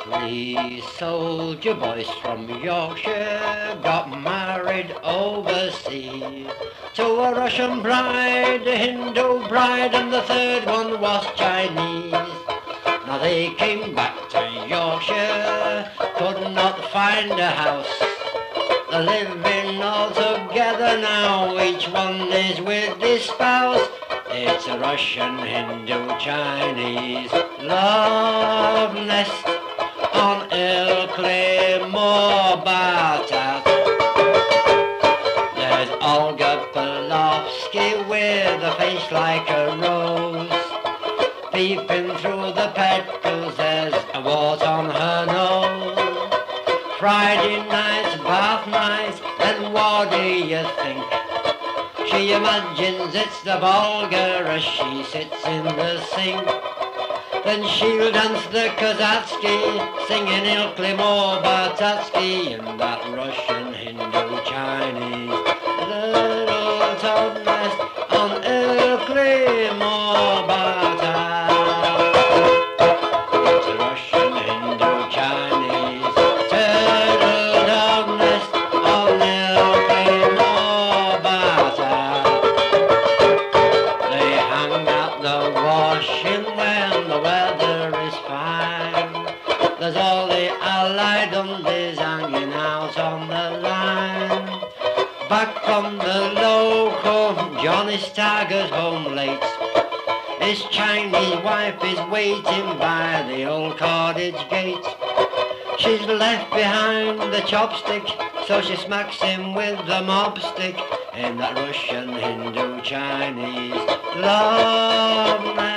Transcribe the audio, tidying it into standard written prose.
Three soldier boys from Yorkshire got married overseas to a Russian bride, a Hindu bride, and the third one was Chinese. Now they came back to Yorkshire, could not find a house. They're living all together now, each one is with his spouse. It's a Russian, Hindu, Chinese love nest on Ilkley Moor Bartat. There's Olga Pavlovsky with a face like a rose. Peeping through the petals, there's a wart on her nose. Friday nights, bath nights, then what do you think? She imagines it's the Volga as she sits in the sink. Then she'll dance the Kazatsky, singing Ilkley Moor Bartatsky in that Russian, Hindu, Chinese little top nest on Ilkley Moor Bartat. It's a Russian, Hindu, Chinese turtle dove nest on Ilkley Moor Bartat. They hang out the washing when the weather is fine. There's all the allied undies hanging out on the line. Back from the local, Johnny staggered home late. His Chinese wife is waiting by the old cottage gate. She's left behind the chopstick, so she smacks him with the mobstick in that Russian, Hindu, Chinese love nest.